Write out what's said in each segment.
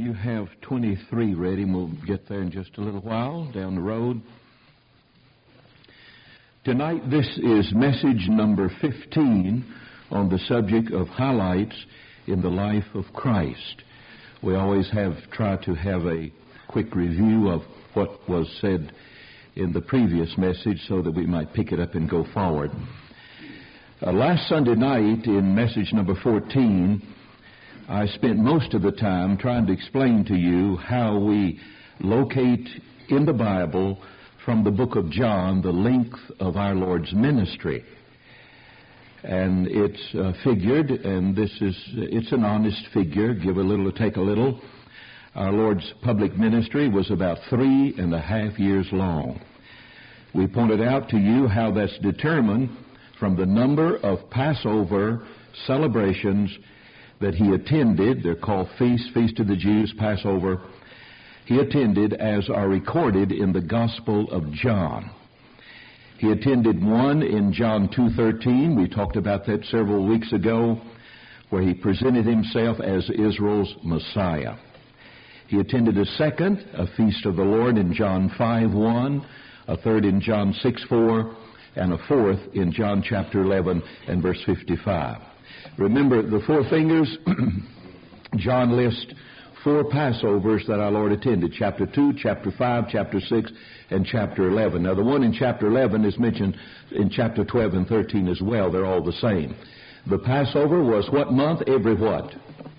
you have 23 ready, and we'll get there in just a little while down the road. Tonight, this is message number 15 on the subject of highlights in the life of Christ. We always try to have a quick review of what was said in the previous message so that we might pick it up and go forward. Last Sunday night in message number 14, I spent most of the time trying to explain to you how we locate in the Bible from the book of John the length of our Lord's ministry. And it's figured, and it's an honest figure, give a little, take a little. Our Lord's public ministry was about 3.5 years long. We pointed out to you how that's determined from the number of Passover celebrations that he attended. They're called feasts, Feast of the Jews, Passover. He attended as are recorded in the Gospel of John. He attended one in John 2:13. We talked about that several weeks ago, where he presented himself as Israel's Messiah. He attended a second, a Feast of the Lord in John 5:1, a third in John 6:4, and a fourth in John chapter 11 and verse 55. Remember, the four fingers, John lists 4 Passovers that our Lord attended, chapter 2, chapter 5, chapter 6, and chapter 11. Now, the one in chapter 11 is mentioned in chapter 12 and 13 as well. They're all the same. The Passover was what month? Every what?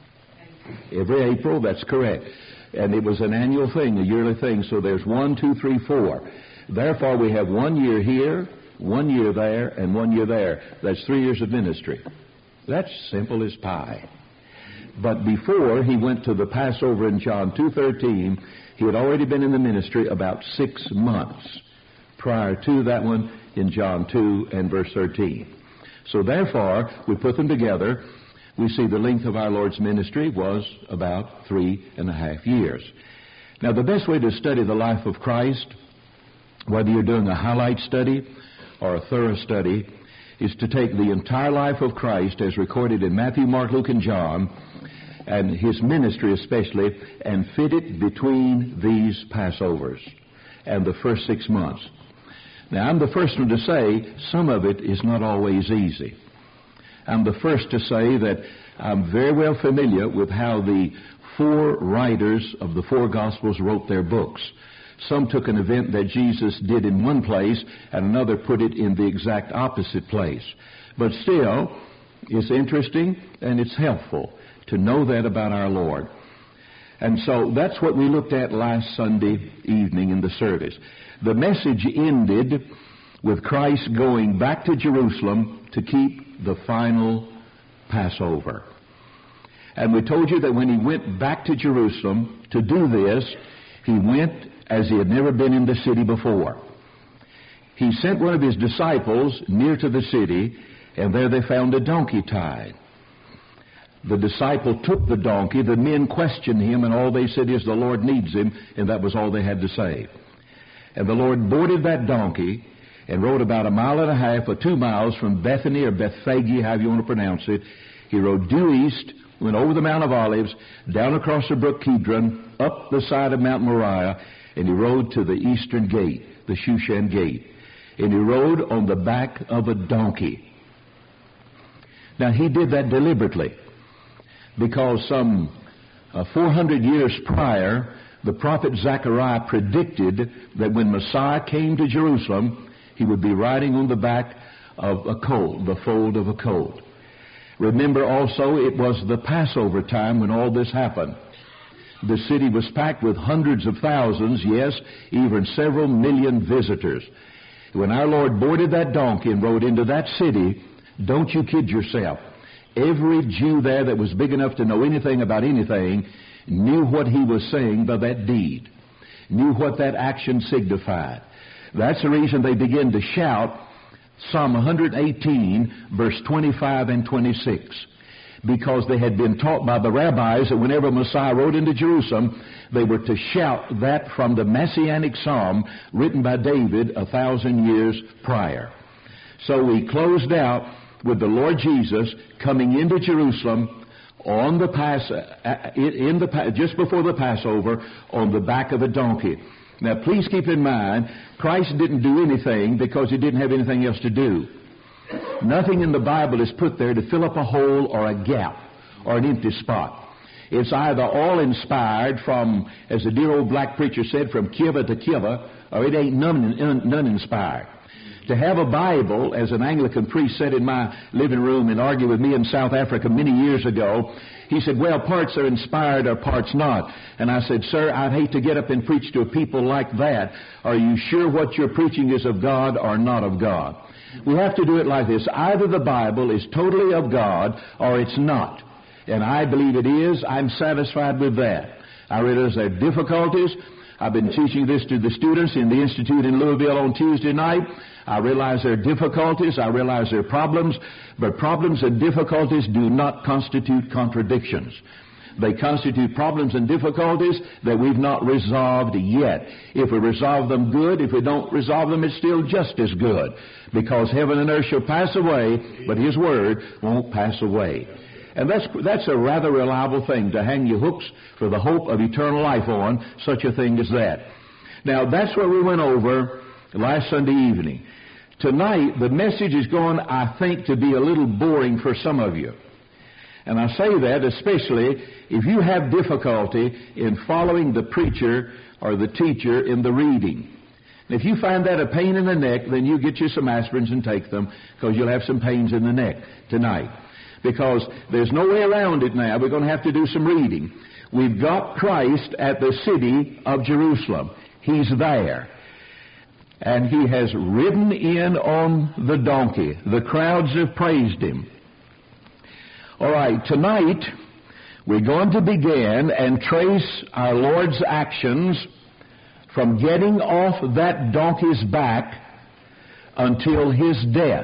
Every April, that's correct. And it was an annual thing, a yearly thing. So there's 1, 2, 3, 4. Therefore, we have 1 year here, 1 year there, and 1 year there. That's 3 years of ministry. That's simple as pie. But before he went to the Passover in John 2:13, he had already been in the ministry about 6 months prior to that one in John 2 and verse 13. So therefore, we put them together. We see the length of our Lord's ministry was about 3.5 years. Now, the best way to study the life of Christ, whether you're doing a highlight study or a thorough study, is to take the entire life of Christ as recorded in Matthew, Mark, Luke, and John, and his ministry especially, and fit it between these Passovers and the first 6 months. Now, I'm the first one to say some of it is not always easy. I'm the first to say that I'm very well familiar with how the 4 writers of the 4 Gospels wrote their books. Some took an event that Jesus did in one place and another put it in the exact opposite place. But still, it's interesting and it's helpful to know that about our Lord. And so that's what we looked at last Sunday evening in the service. The message ended with Christ going back to Jerusalem to keep the final Passover. And we told you that when he went back to Jerusalem to do this, he went as he had never been in the city before. He sent one of his disciples near to the city, and there they found a donkey tied. The disciple took the donkey. The men questioned him, and all they said is, the Lord needs him, and that was all they had to say. And the Lord boarded that donkey and rode about 1.5 miles or 2 miles from Bethany or Bethphage, however you want to pronounce it. He rode due east, went over the Mount of Olives, down across the brook Kidron, up the side of Mount Moriah, and he rode to the eastern gate, the Shushan gate. And he rode on the back of a donkey. Now, he did that deliberately because some 400 years prior, the prophet Zechariah predicted that when Messiah came to Jerusalem, he would be riding on the back of a colt, the foal of a colt. Remember also, it was the Passover time when all this happened. The city was packed with hundreds of thousands, yes, even several million visitors. When our Lord boarded that donkey and rode into that city, don't you kid yourself, every Jew there that was big enough to know anything about anything knew what he was saying by that deed, knew what that action signified. That's the reason they began to shout Psalm 118, verse 25 and 26. Because they had been taught by the rabbis that whenever Messiah rode into Jerusalem, they were to shout that from the Messianic Psalm written by David 1,000 years prior. So we closed out with the Lord Jesus coming into Jerusalem on the just before the Passover, on the back of a donkey. Now, please keep in mind, Christ didn't do anything because he didn't have anything else to do. Nothing in the Bible is put there to fill up a hole or a gap or an empty spot. It's either all inspired from, as the dear old black preacher said, from kiva to kiva, or it ain't none inspired. To have a Bible, as an Anglican priest said in my living room and argued with me in South Africa many years ago, he said, well, parts are inspired or parts not. And I said, sir, I'd hate to get up and preach to a people like that. Are you sure what you're preaching is of God or not of God? We have to do it like this. Either the Bible is totally of God or it's not. And I believe it is. I'm satisfied with that. I realize there are difficulties. I've been teaching this to the students in the Institute in Louisville on Tuesday night. I realize there are difficulties. I realize there are problems. But problems and difficulties do not constitute contradictions. They constitute problems and difficulties that we've not resolved yet. If we resolve them, good. If we don't resolve them, it's still just as good. Because heaven and earth shall pass away, but His Word won't pass away. And that's a rather reliable thing, to hang your hooks for the hope of eternal life on, such a thing as that. Now, that's what we went over last Sunday evening. Tonight, the message is going, I think, to be a little boring for some of you. And I say that especially if you have difficulty in following the preacher or the teacher in the reading. And if you find that a pain in the neck, then you get you some aspirins and take them, because you'll have some pains in the neck tonight. Because there's no way around it now. We're going to have to do some reading. We've got Christ at the city of Jerusalem. He's there. And He has ridden in on the donkey. The crowds have praised Him. All right, tonight we're going to begin and trace our Lord's actions from getting off that donkey's back until His death.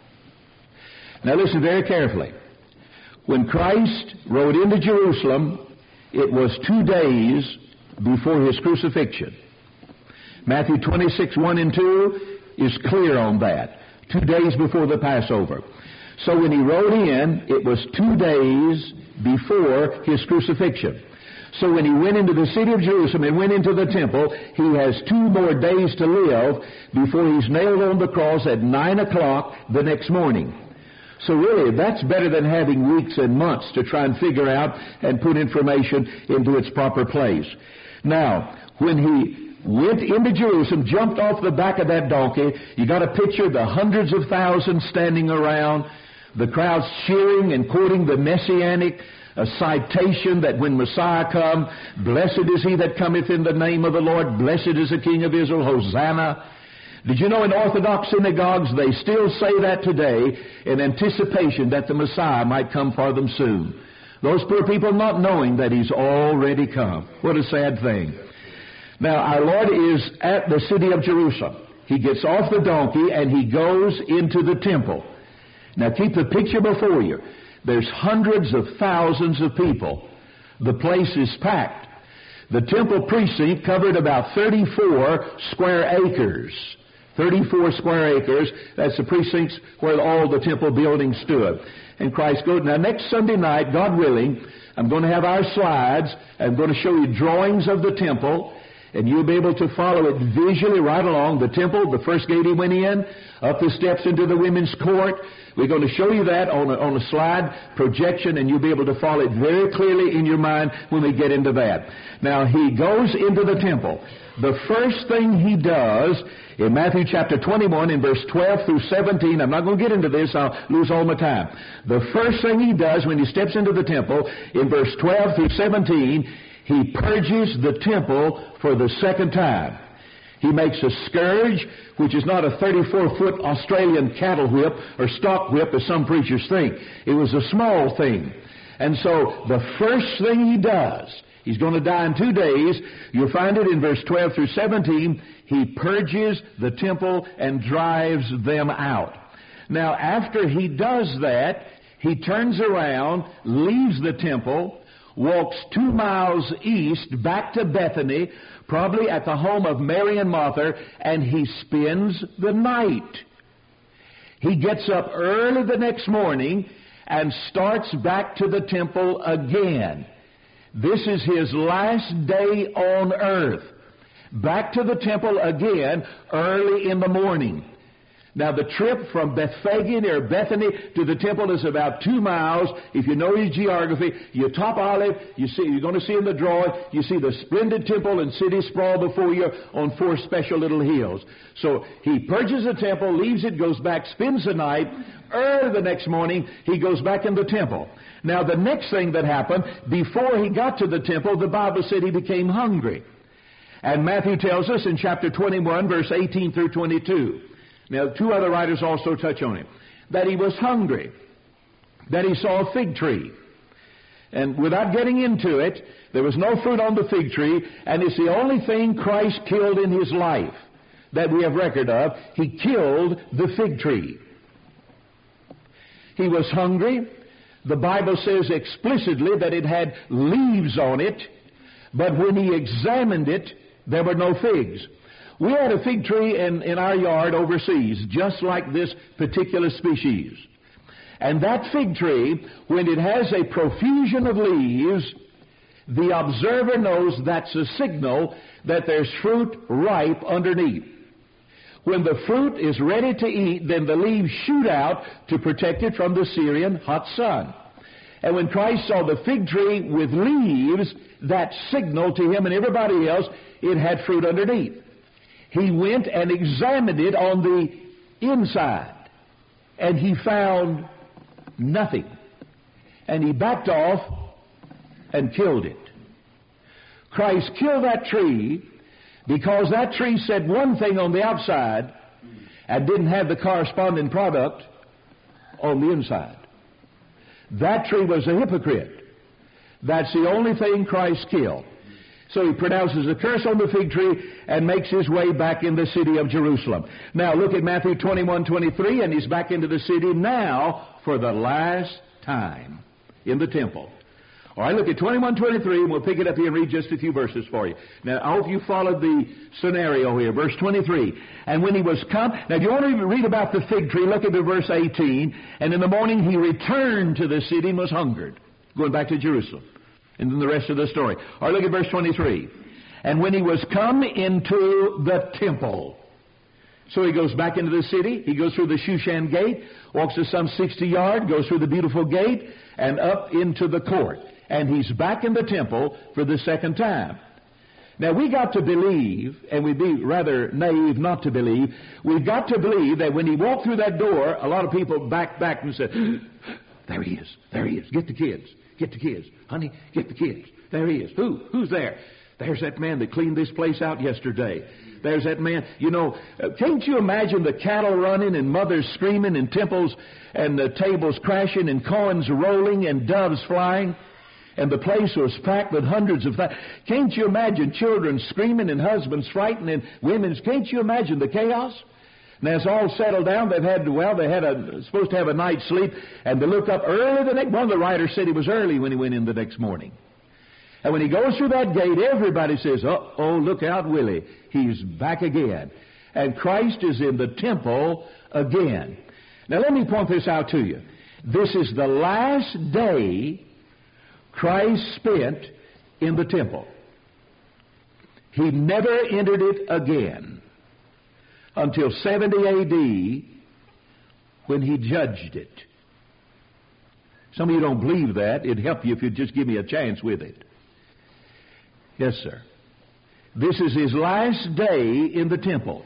Now listen very carefully. When Christ rode into Jerusalem, it was 2 days before His crucifixion. Matthew 26, 1 and 2 is clear on that. 2 days before the Passover. So when He rode in, it was 2 days before His crucifixion. So when He went into the city of Jerusalem and went into the temple, He has 2 more days to live before He's nailed on the cross at 9 o'clock the next morning. So really, that's better than having weeks and months to try and figure out and put information into its proper place. Now, when He went into Jerusalem, jumped off the back of that donkey, you got to picture the hundreds of thousands standing around, the crowds cheering and quoting the Messianic citation that when Messiah come, blessed is He that cometh in the name of the Lord, blessed is the King of Israel, Hosanna. Did you know in Orthodox synagogues they still say that today in anticipation that the Messiah might come for them soon? Those poor people not knowing that He's already come. What a sad thing. Now, our Lord is at the city of Jerusalem. He gets off the donkey and He goes into the temple. Now, keep the picture before you. There's hundreds of thousands of people. The place is packed. The temple precinct covered about 34 square acres. 34 square acres, that's the precincts where all the temple buildings stood. And Christ goes. Now, next Sunday night, God willing, I'm going to have our slides. I'm going to show you drawings of the temple, and you'll be able to follow it visually right along. The temple, the first gate He went in, up the steps into the women's court. We're going to show you that on a slide projection, and you'll be able to follow it very clearly in your mind when we get into that. Now, He goes into the temple. The first thing He does in Matthew chapter 21 in verse 12 through 17, I'm not going to get into this, I'll lose all my time. The first thing He does when He steps into the temple in verse 12 through 17, He purges the temple for the second time. He makes a scourge, which is not a 34-foot Australian cattle whip or stock whip as some preachers think. It was a small thing. And so the first thing He does, He's going to die in 2 days. You'll find it in verse 12 through 17. He purges the temple and drives them out. Now, after He does that, He turns around, leaves the temple, walks 2 miles east back to Bethany, probably at the home of Mary and Martha, and He spends the night. He gets up early the next morning, and starts back to the temple again. This is his last day on earth. Back to the temple again early in the morning. Now the trip from Bethphage or Bethany to the temple is about 2 miles. If you know your geography, you top Olive, you're going to see in the drawing, you see the splendid temple and city sprawl before you on 4 special little hills. So he purges the temple, leaves it, goes back, spends the night. Early the next morning, he goes back in the temple. Now the next thing that happened, before he got to the temple, the Bible said he became hungry. And Matthew tells us in chapter 21, verse 18 through 22. Now, 2 other writers also touch on it. That he was hungry. That he saw a fig tree. And without getting into it, there was no fruit on the fig tree, and it's the only thing Christ killed in his life that we have record of. He killed the fig tree. He was hungry. The Bible says explicitly that it had leaves on it, but when he examined it, there were no figs. We had a fig tree in our yard overseas, just like this particular species. And that fig tree, when it has a profusion of leaves, the observer knows that's a signal that there's fruit ripe underneath. When the fruit is ready to eat, then the leaves shoot out to protect it from the Syrian hot sun. And when Christ saw the fig tree with leaves, that signaled to him and everybody else it had fruit underneath. He went and examined it on the inside, and he found nothing. And he backed off and killed it. Christ killed that tree because that tree said one thing on the outside and didn't have the corresponding product on the inside. That tree was a hypocrite. That's the only thing Christ killed. So he pronounces a curse on the fig tree and makes his way back in the city of Jerusalem. Now look at Matthew 21:23, and he's back into the city now for the last time in the temple. All right, look at 21:23, and we'll pick it up here and read just a few verses for you. Now, I hope you followed the scenario here. Verse 23. And when he was come... Now, if you want to read about the fig tree, look at the verse 18. And in the morning he returned to the city and was hungered. Going back to Jerusalem. And then the rest of the story. All right, look at verse 23. And when he was come into the temple... So he goes back into the city. He goes through the Shushan gate, walks to some 60 yards, goes through the beautiful gate, and up into the court. And he's back in the temple for the second time. Now, we got to believe, and we'd be rather naive not to believe, we've got to believe that when he walked through that door, a lot of people backed back and said, there he is, there he is, get the kids, honey, get the kids, there he is. Who's there? There's that man that cleaned this place out yesterday. There's that man. You know, can't you imagine the cattle running and mothers screaming and temples and the tables crashing and coins rolling and doves flying? And the place was packed with hundreds of thousands. Can't you imagine children screaming and husbands frightened and women? Can't you imagine the chaos? Now it's all settled down. They had supposed to have a night's sleep, and they look up early the next. One of the writers said he was early when he went in the next morning. And when he goes through that gate, everybody says, "Oh, look out, Willie! He's back again." And Christ is in the temple again. Now let me point this out to you. This is the last day Christ spent in the temple. He never entered it again until 70 A.D. when he judged it. Some of you don't believe that. It'd help you if you'd just give me a chance with it. Yes, sir. This is his last day in the temple.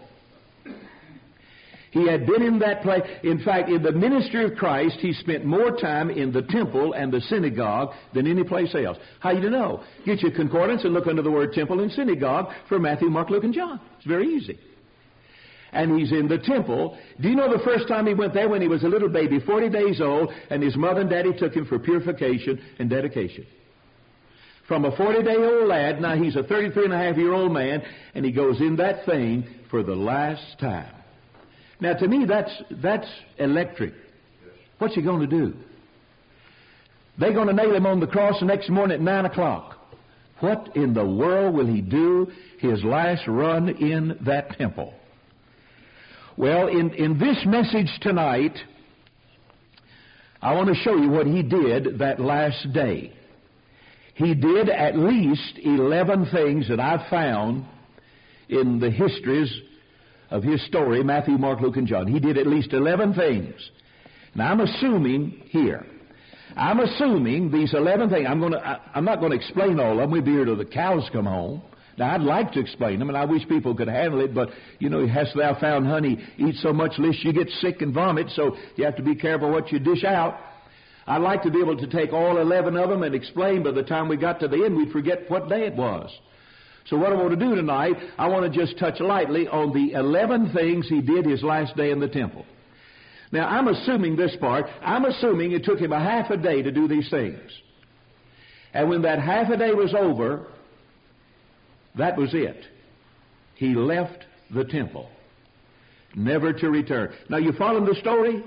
He had been in that place. In fact, in the ministry of Christ, he spent more time in the temple and the synagogue than any place else. How do you know? Get your concordance and look under the word temple and synagogue for Matthew, Mark, Luke, and John. It's very easy. And he's in the temple. Do you know the first time he went there when he was a little baby, 40 days old, and his mother and daddy took him for purification and dedication? From a 40-day-old lad, now he's a 33-and-a-half-year-old man, and he goes in that thing for the last time. Now, to me, that's electric. What's he going to do? They're going to nail him on the cross the next morning at 9 o'clock. What in the world will he do his last run in that temple? Well, in this message tonight, I want to show you what he did that last day. He did at least 11 things that I've found in the histories of his story, Matthew, Mark, Luke, and John. He did at least 11 things. Now I'm assuming here, these 11 things, I'm not going to explain all of them. We'll be here till the cows come home. Now, I'd like to explain them, and I wish people could handle it, but, hast thou found honey, eat so much lest you get sick and vomit, so you have to be careful what you dish out. I'd like to be able to take all 11 of them and explain. By the time we got to the end, we'd forget what day it was. So what I want to do tonight, I want to just touch lightly on the 11 things he did his last day in the temple. Now, I'm assuming this part. I'm assuming it took him a half a day to do these things. And when that half a day was over, that was it. He left the temple, never to return. Now, you following the story?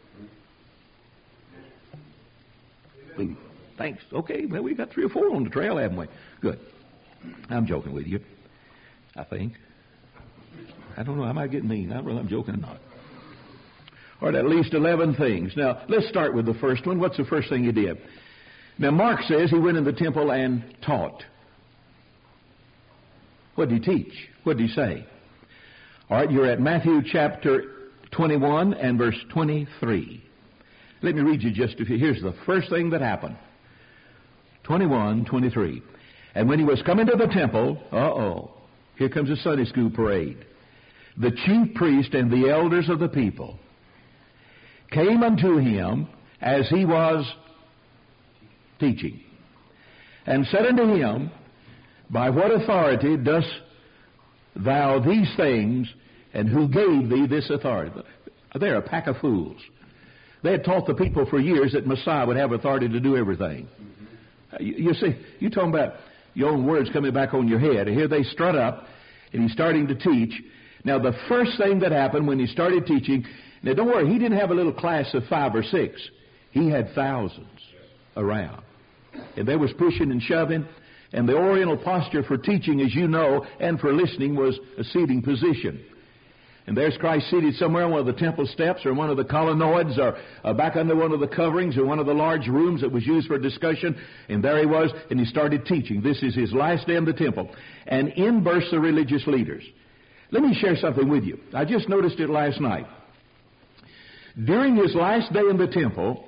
Thanks. Okay, well, we got 3 or 4 on the trail, haven't we? Good. I'm joking with you, I think. I don't know. I might get mean. I don't know if I'm joking or not. All right, at least 11 things. Now, let's start with the first one. What's the first thing he did? Now, Mark says he went in the temple and taught. What did he teach? What did he say? All right, you're at Matthew chapter 21 and verse 23. Let me read you just a few. Here's the first thing that happened. 21:23. And when he was coming to the temple, here comes a Sunday school parade. The chief priest and the elders of the people came unto him as he was teaching, and said unto him, By what authority dost thou these things, and who gave thee this authority? They're a pack of fools. They had taught the people for years that Messiah would have authority to do everything. You see, you're talking about your own words coming back on your head. And here they strut up, and he's starting to teach. Now, the first thing that happened when he started teaching, now don't worry, he didn't have a little class of 5 or 6. He had thousands around. And they was pushing and shoving. And the oriental posture for teaching, as you know, and for listening was a seating position. And there's Christ seated somewhere on one of the temple steps or one of the colonnades or back under one of the coverings or one of the large rooms that was used for discussion. And there he was, and he started teaching. This is his last day in the temple. And in burst the religious leaders. Let me share something with you. I just noticed it last night. During his last day in the temple,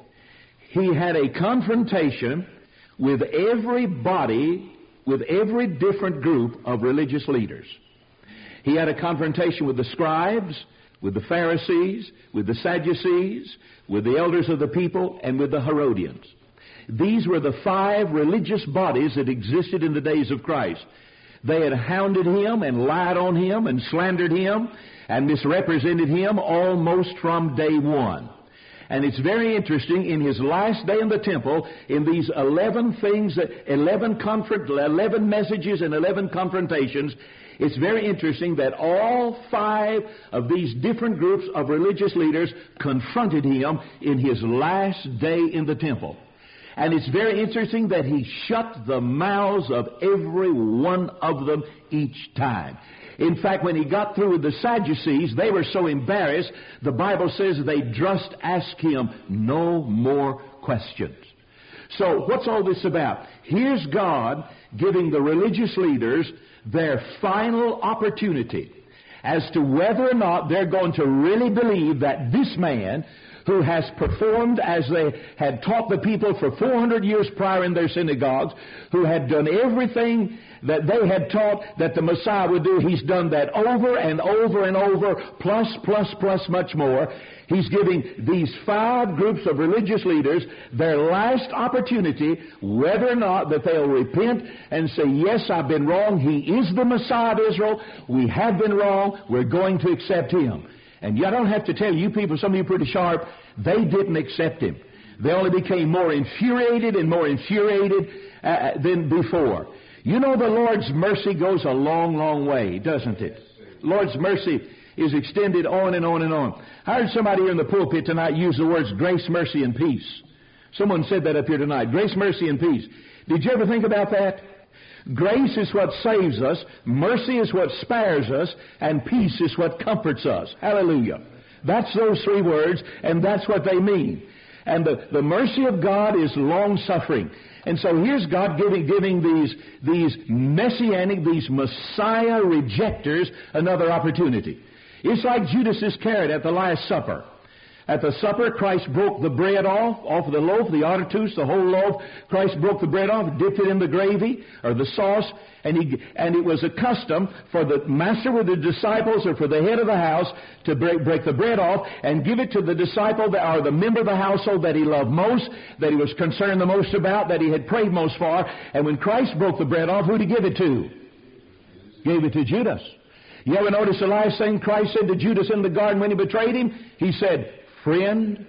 he had a confrontation with everybody, with every different group of religious leaders. He had a confrontation with the scribes, with the Pharisees, with the Sadducees, with the elders of the people, and with the Herodians. These were the 5 religious bodies that existed in the days of Christ. They had hounded him and lied on him and slandered him and misrepresented him almost from day one. And it's very interesting, in his last day in the temple, in these 11 things, 11 messages and 11 confrontations, it's very interesting that all 5 of these different groups of religious leaders confronted him in his last day in the temple. And it's very interesting that he shut the mouths of every one of them each time. In fact, when he got through with the Sadducees, they were so embarrassed, the Bible says they just asked him no more questions. So what's all this about? Here's God giving the religious leaders their final opportunity as to whether or not they're going to really believe that this man, who has performed as they had taught the people for 400 years prior in their synagogues, who had done everything that they had taught that the Messiah would do, he's done that over and over and over, plus much more. He's giving these 5 groups of religious leaders their last opportunity, whether or not that they'll repent and say, yes, I've been wrong. He is the Messiah of Israel. We have been wrong. We're going to accept him. And I don't have to tell you people, some of you are pretty sharp, they didn't accept him. They only became more infuriated and more infuriated than before. You know, the Lord's mercy goes a long, long way, doesn't it? Lord's mercy is extended on and on and on. I heard somebody here in the pulpit tonight use the words grace, mercy, and peace. Someone said that up here tonight. Grace, mercy, and peace. Did you ever think about that? Grace is what saves us, mercy is what spares us, and peace is what comforts us. Hallelujah. That's those 3 words, and that's what they mean. And the mercy of God is long-suffering. And so here's God giving these messianic, these Messiah rejectors another opportunity. It's like Judas Iscariot at the Last Supper. At the supper, Christ broke the bread off of the loaf, the artitus, the whole loaf. Christ broke the bread off, dipped it in the gravy or the sauce, and it was a custom for the master with the disciples or for the head of the house to break the bread off and give it to the disciple or the member of the household that he loved most, that he was concerned the most about, that he had prayed most for. And when Christ broke the bread off, who did he give it to? Gave it to Judas. You ever notice the last thing Christ said to Judas in the garden when he betrayed him? He said, friend.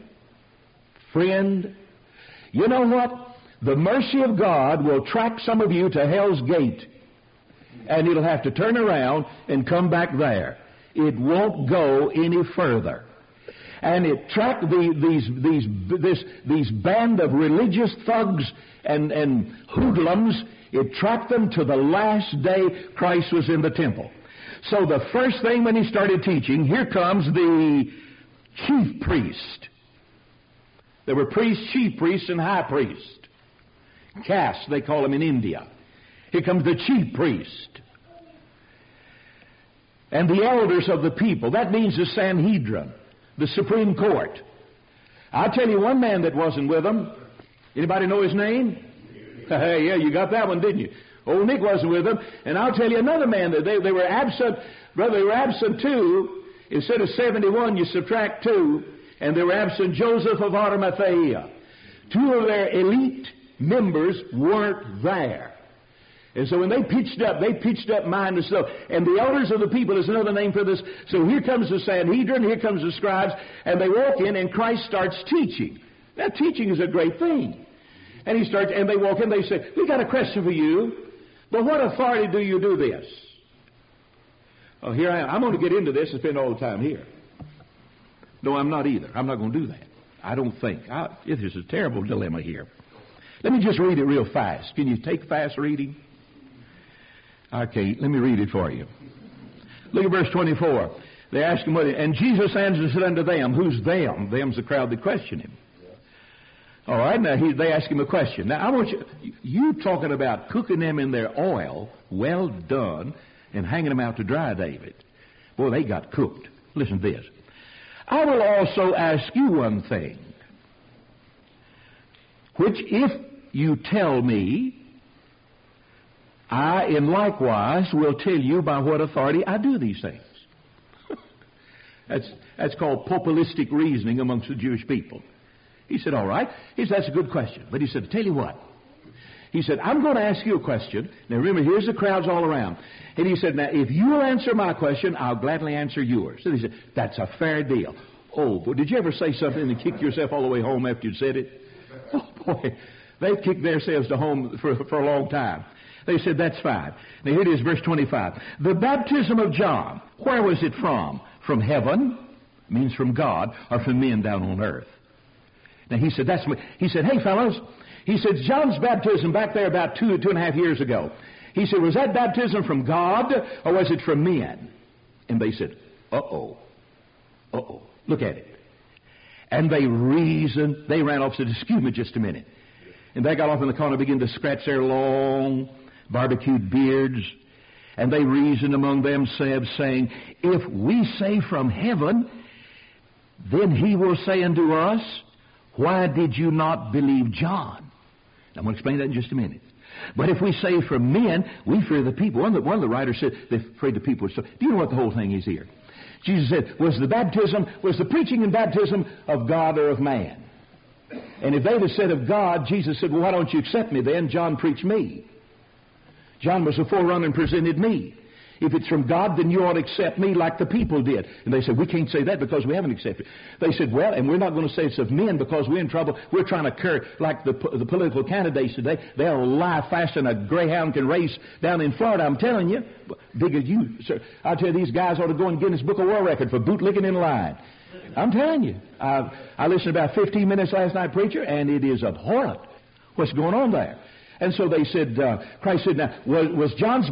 You know what? The mercy of God will track some of you to hell's gate. And it'll have to turn around and come back there. It won't go any further. And it tracked these band of religious thugs and hoodlums. It tracked them to the last day Christ was in the temple. So the first thing when he started teaching, here comes the chief priest. There were priests, chief priests, and high priests. Castes, they call them in India. Here comes the chief priest. And the elders of the people. That means the Sanhedrin, the Supreme Court. I'll tell you one man that wasn't with them. Anybody know his name? Yeah, you got that one, didn't you? Old Nick wasn't with them. And I'll tell you another man that they were absent. Brother, they were absent too. Instead of 71, you subtract 2, and they were absent Joseph of Arimathea. 2 of their elite members weren't there. And so when they pitched up mind and stuff. And the elders of the people is another name for this. So here comes the Sanhedrin, here comes the scribes, and they walk in, and Christ starts teaching. Now, teaching is a great thing. And they walk in, they say, we got a question for you. But what authority do you do this? Oh, here I am. I'm going to get into this and spend all the time here. No, I'm not either. I'm not going to do that. I don't think. It is a terrible dilemma here. Let me just read it real fast. Can you take fast reading? Okay, let me read it for you. Look at verse 24. They ask him, and Jesus answered and said unto them, who's them? Them's the crowd that questioned him. All right, now they ask him a question. Now, I want you talking about cooking them in their oil, well done, and hanging them out to dry, David. Boy, they got cooked. Listen to this. I will also ask you one thing, which if you tell me, I in likewise will tell you by what authority I do these things. That's called populistic reasoning amongst the Jewish people. He said, all right. He said, that's a good question. But he said, tell you what. He said, I'm going to ask you a question. Now remember, here's the crowds all around. And he said, now if you'll answer my question, I'll gladly answer yours. So he said, that's a fair deal. Oh, boy, did you ever say something and kick yourself all the way home after you'd said it? Oh, boy, they've kicked themselves to home for a long time. They said, that's fine. Now here it is, verse 25. The baptism of John, where was it from? From heaven, means from God, or from men down on earth? Now he said, hey fellows, he said, John's baptism back there about 2.5 years ago. He said, was that baptism from God or was it from men? And they said, uh-oh. Look at it. And they reasoned. They ran off and said, excuse me just a minute. And they got off in the corner and began to scratch their long barbecued beards. And they reasoned among themselves, saying, if we say from heaven, then he will say unto us, why did you not believe John? I'm going to explain that in just a minute. But if we say from men, we fear the people. One of the writers said they're afraid the people. So, do you know what the whole thing is here? Jesus said, was the preaching and baptism of God or of man? And if they'd have said of God, Jesus said, well, why don't you accept me then? John preached me. John was the forerunner and presented me. If it's from God, then you ought to accept me like the people did. And they said, we can't say that because we haven't accepted. They said, well, and we're not going to say it's of men because we're in trouble. We're trying to curb, like the political candidates today. They'll lie faster than a greyhound can race down in Florida. I'm telling you. Big as you, sir. I'll tell you, these guys ought to go and Guinness Book of World Record for bootlicking in line. I'm telling you. I listened about 15 minutes last night, preacher, and it is abhorrent what's going on there. And so they said, Christ said, now, was John's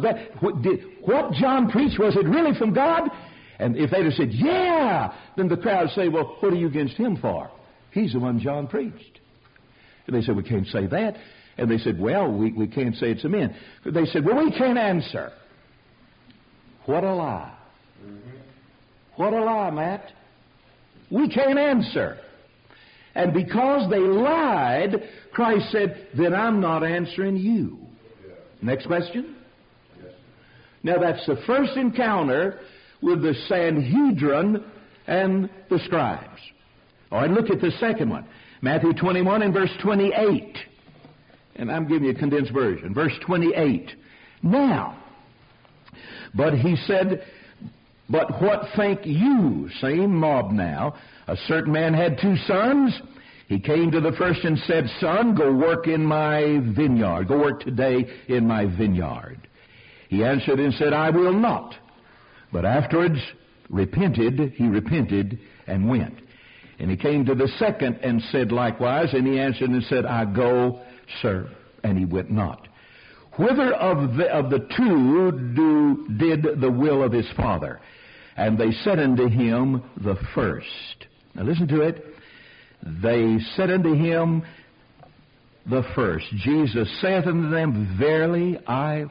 what John preached, was it really from God? And if they'd have said, yeah, then the crowd would say, well, what are you against him for? He's the one John preached. And they said, we can't say that. And they said, well, we can't say it's a man. They said, well, we can't answer. What a lie. What a lie, Matt. We can't answer. And because they lied, Christ said, then I'm not answering you. Next question. Now that's the first encounter with the Sanhedrin and the scribes. All right, look at the second one. Matthew 21 and verse 28. And I'm giving you a condensed version. Verse 28. Now, but he said, but what think you? Same mob now. A certain man had 2 sons. He came to the first and said, son, go work in my vineyard. Go work today in my vineyard. He answered and said, I will not. But afterwards he repented and went. And he came to the second and said likewise, and he answered and said, I go, sir. And he went not. Whither of the 2 did the will of his father? And they said unto him, the first. Now listen to it. They said unto him, the first. Jesus saith unto them, verily I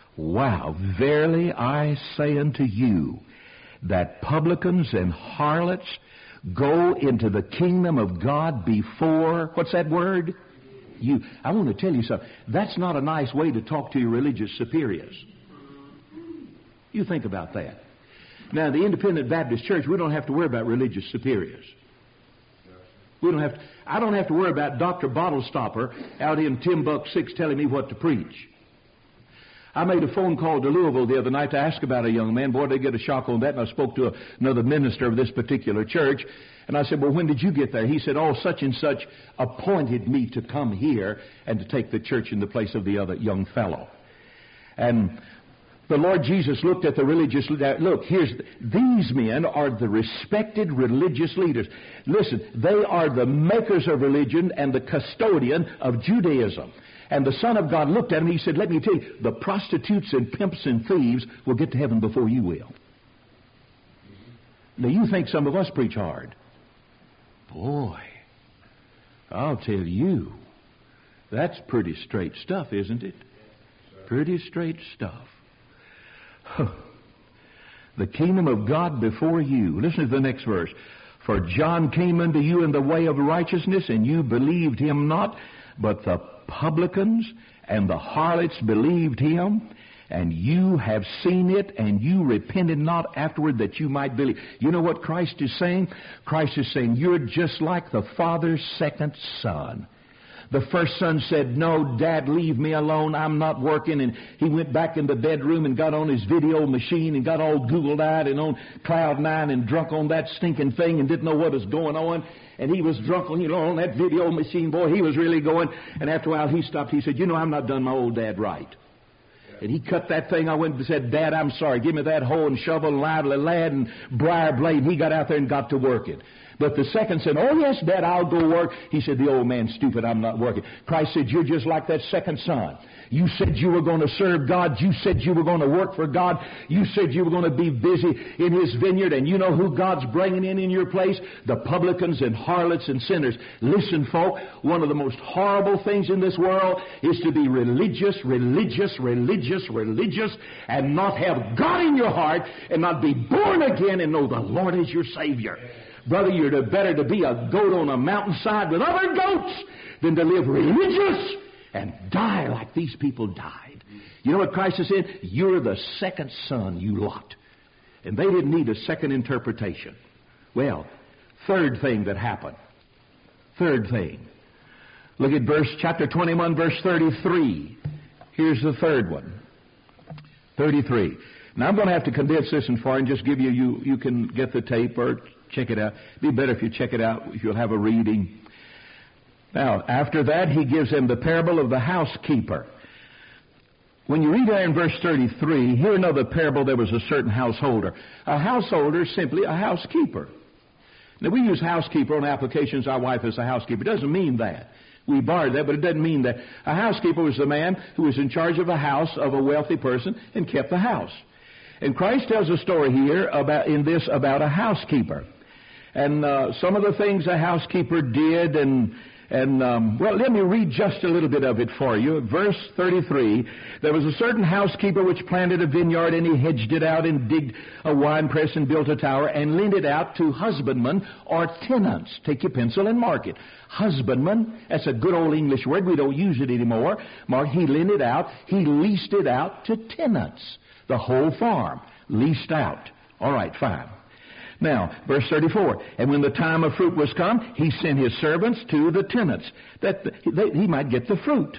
say unto you, that publicans and harlots go into the kingdom of God before, what's that word? You. I want to tell you something. That's not a nice way to talk to your religious superiors. You think about that. Now, the Independent Baptist Church, we don't have to worry about religious superiors. I don't have to worry about Dr. Bottlestopper out in Timbuk 6 telling me what to preach. I made a phone call to Louisville the other night to ask about a young man. Boy, they get a shock on that. And I spoke to another minister of this particular church. And I said, well, when did you get there? He said, oh, such and such appointed me to come here and to take the church in the place of the other young fellow. And the Lord Jesus looked at the religious leaders. Look, these men are the respected religious leaders. Listen, they are the makers of religion and the custodian of Judaism. And the Son of God looked at him and he said, let me tell you, the prostitutes and pimps and thieves will get to heaven before you will. Now you think some of us preach hard. Boy, I'll tell you, that's pretty straight stuff, isn't it? Pretty straight stuff. The kingdom of God before you. Listen to the next verse. For John came unto you in the way of righteousness, and you believed him not, but the publicans and the harlots believed him, and you have seen it, and you repented not afterward that you might believe. You know what Christ is saying? Christ is saying, you're just like the Father's second son. The first son said, no, Dad, leave me alone. I'm not working. And he went back in the bedroom and got on his video machine and got all Google-eyed and on Cloud 9 and drunk on that stinking thing and didn't know what was going on. And he was drunk on that video machine. Boy, he was really going. And after a while, he stopped. He said, I'm not done my old dad right. And he cut that thing. I went and said, Dad, I'm sorry. Give me that hoe and shovel and lively lad and briar blade. And he got out there and got to working. But the second said, oh, yes, Dad, I'll go work. He said, the old man's stupid. I'm not working. Christ said, you're just like that second son. You said you were going to serve God. You said you were going to work for God. You said you were going to be busy in His vineyard. And you know who God's bringing in your place? The publicans and harlots and sinners. Listen, folk, one of the most horrible things in this world is to be religious, and not have God in your heart and not be born again and know the Lord is your Savior. Brother, you're better to be a goat on a mountainside with other goats than to live religious and die like these people died. You know what Christ is saying? You're the second son, you lot. And they didn't need a second interpretation. Well, third thing that happened. Third thing. Look at chapter 21, verse 33. Here's the third one. 33. Now I'm going to have to condense this in far and just give you can get the tape or check it out. It'd be better if you check it out, if you'll have a reading. Now, after that, he gives them the parable of the housekeeper. When you read there in verse 33, here another parable, there was a certain householder. A householder is simply a housekeeper. Now, we use housekeeper on applications. Our wife is a housekeeper. It doesn't mean that. We borrowed that, but it doesn't mean that. A housekeeper was the man who was in charge of a house of a wealthy person and kept the house. And Christ tells a story here about a housekeeper. And some of the things the housekeeper did, well, let me read just a little bit of it for you. Verse 33, there was a certain housekeeper which planted a vineyard, and he hedged it out and digged a winepress and built a tower and lent it out to husbandmen or tenants. Take your pencil and mark it. Husbandman, that's a good old English word. We don't use it anymore. Mark, he lent it out. He leased it out to tenants. The whole farm, leased out. All right, fine. Now, verse 34, and when the time of fruit was come, he sent his servants to the tenants, that he might get the fruit.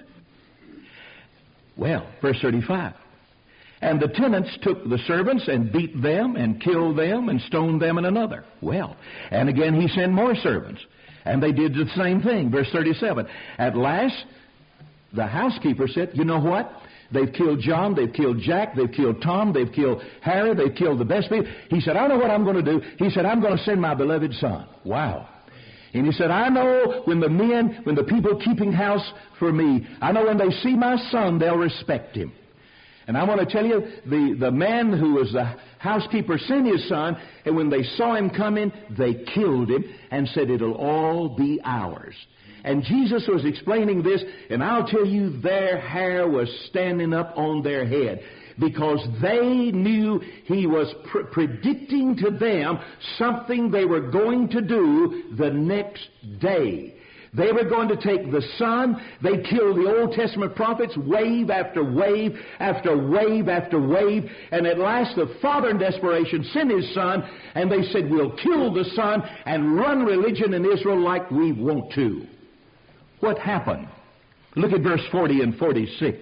Well, verse 35, and the tenants took the servants and beat them and killed them and stoned them in another. Well, and again he sent more servants, and they did the same thing. Verse 37, at last the housekeeper said, you know what? They've killed John, they've killed Jack, they've killed Tom, they've killed Harry, they've killed the best people. He said, I know what I'm going to do. He said, I'm going to send my beloved son. Wow. And he said, I know when the people keeping house for me, I know when they see my son, they'll respect him. And I want to tell you, the man who was the housekeeper sent his son, and when they saw him coming, they killed him and said, it'll all be ours. And Jesus was explaining this, and I'll tell you, their hair was standing up on their head, because they knew he was predicting to them something they were going to do the next day. They were going to take the Son. They killed the Old Testament prophets, wave after wave after wave after wave. And at last the Father in desperation sent His Son, and they said, we'll kill the Son and run religion in Israel like we want to. What happened? Look at verse 40 and 46.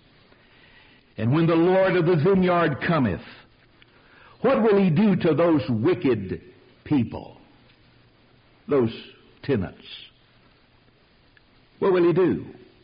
And when the Lord of the vineyard cometh, what will He do to those wicked people? Those tenants. What will He do?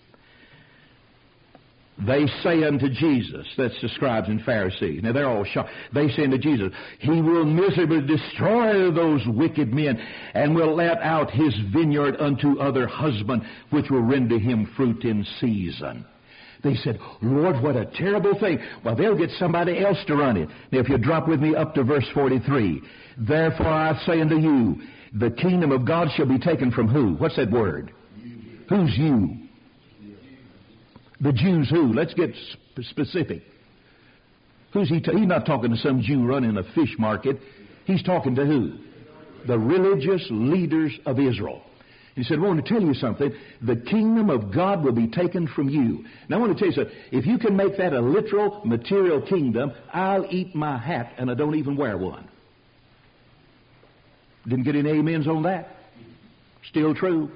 They say unto Jesus, that's the scribes and Pharisees. Now they're all shocked. They say unto Jesus, He will miserably destroy those wicked men, and will let out His vineyard unto other husband, which will render him fruit in season. They said, Lord, what a terrible thing. Well, they'll get somebody else to run it. Now if you drop with me up to verse 43. Therefore I say unto you, the kingdom of God shall be taken from who? What's that word? Who's you? The Jews who? Let's get specific. Who's he? He's not talking to some Jew running a fish market. He's talking to who? The religious leaders of Israel. He said, I want to tell you something. The kingdom of God will be taken from you. Now I want to tell you something. If you can make that a literal, material kingdom, I'll eat my hat and I don't even wear one. Didn't get any amens on that? Still true.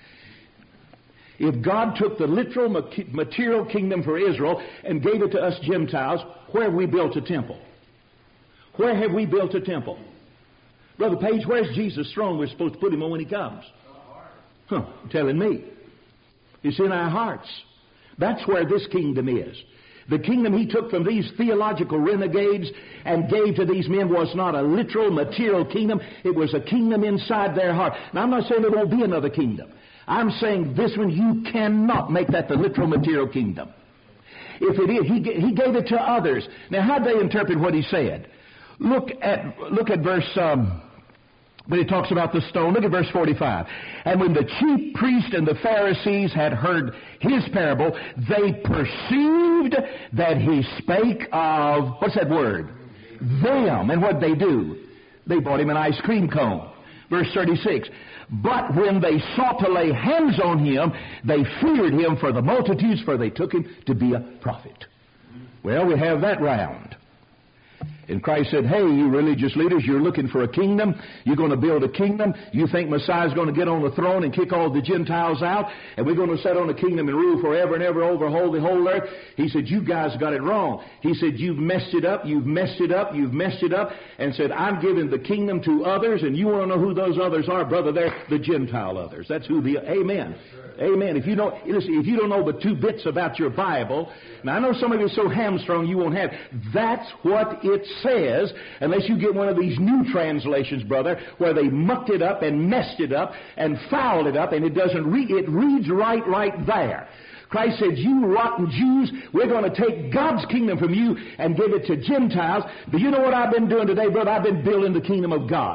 If God took the literal material kingdom for Israel and gave it to us Gentiles, where have we built a temple? Where have we built a temple? Brother Page, where's Jesus' throne we're supposed to put Him on when He comes? Telling me. It's in our hearts. That's where this kingdom is. The kingdom He took from these theological renegades and gave to these men was not a literal material kingdom. It was a kingdom inside their heart. Now I'm not saying there won't be another kingdom. I'm saying this one, you cannot make that the literal material kingdom. If it is, he gave it to others. Now, how'd they interpret what He said? Look at verse, when it talks about the stone, look at verse 45. And when the chief priest and the Pharisees had heard His parable, they perceived that He spake of, what's that word? Them. And what'd they do? They bought Him an ice cream cone. Verse 36. But when they sought to lay hands on Him, they feared Him for the multitudes, for they took Him to be a prophet. Well, we have that round. And Christ said, hey, you religious leaders, you're looking for a kingdom. You're going to build a kingdom. You think Messiah's going to get on the throne and kick all the Gentiles out, and we're going to sit on the kingdom and rule forever and ever over the whole earth? He said, you guys got it wrong. He said, you've messed it up, you've messed it up, you've messed it up, and said, I'm giving the kingdom to others, and you want to know who those others are, brother? They're the Gentile others. That's who amen. Amen. If you don't know but 2 bits about your Bible, now I know some of you are so hamstrung you won't have. That's what it says, unless you get one of these new translations, brother, where they mucked it up and messed it up and fouled it up, and it doesn't read. It reads right there. Christ said, you rotten Jews, we're going to take God's kingdom from you and give it to Gentiles. But you know what I've been doing today, brother? I've been building the kingdom of God.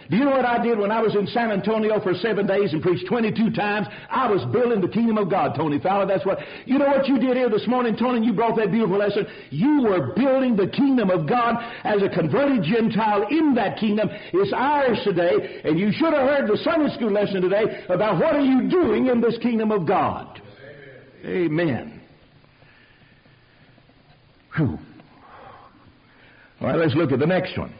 Do you know what I did when I was in San Antonio for 7 days and preached 22 times? I was building the kingdom of God, Tony Fowler. That's what, you know what you did here this morning, Tony? You brought that beautiful lesson. You were building the kingdom of God as a converted Gentile in that kingdom. It's ours today, and you should have heard the Sunday school lesson today about what are you doing in this kingdom of God. Amen. Whew. All right, let's look at the next one.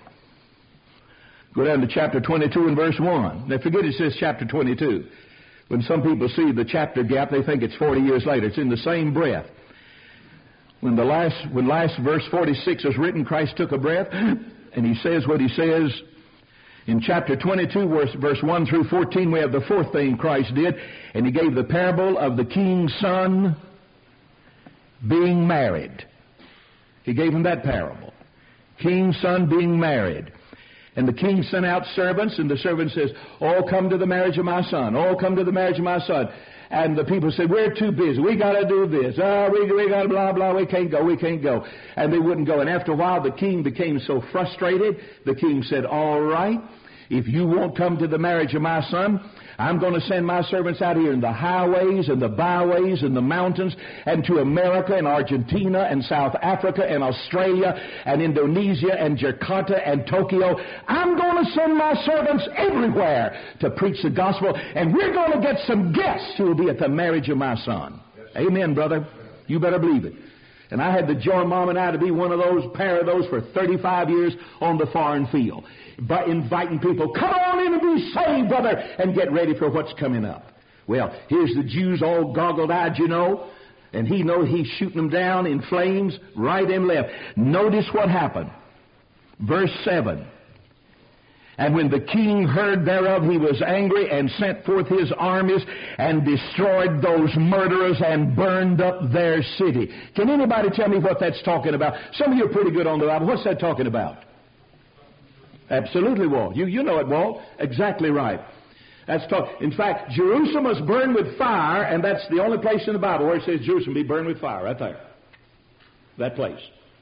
Go down to chapter 22 and verse 1. Now forget it says chapter 22. When some people see the chapter gap, they think it's 40 years later. It's in the same breath. When last verse 46 is written, Christ took a breath, and he says what he says. In chapter 22, verse 1 through 14, we have the fourth thing Christ did, and he gave the parable of the king's son being married. He gave him that parable. King's son being married. And the king sent out servants, and the servant says, "Oh, come to the marriage of my son. Oh, come to the marriage of my son." And the people said, "We're too busy. We got to do this. We got to blah, blah. We can't go. And they wouldn't go. And after a while, the king became so frustrated, the king said, "All right, if you won't come to the marriage of my son, I'm going to send my servants out here in the highways and the byways and the mountains and to America and Argentina and South Africa and Australia and Indonesia and Jakarta and Tokyo. I'm going to send my servants everywhere to preach the gospel, and we're going to get some guests who will be at the marriage of my son." Yes. Amen, brother. You better believe it. And I had the joy, Mom and I, to be one of those, pair of those for 35 years on the foreign field. By inviting people, come on in and be saved, brother, and get ready for what's coming up. Well, here's the Jews all goggled-eyed, you know, and he knows he's shooting them down in flames right and left. Notice what happened. Verse 7. "And when the king heard thereof, he was angry and sent forth his armies and destroyed those murderers and burned up their city." Can anybody tell me what that's talking about? Some of you are pretty good on the Bible. What's that talking about? Absolutely, Walt. You know it, Walt. Exactly right. In fact, Jerusalem was burned with fire, and that's the only place in the Bible where it says Jerusalem be burned with fire, right there. That place.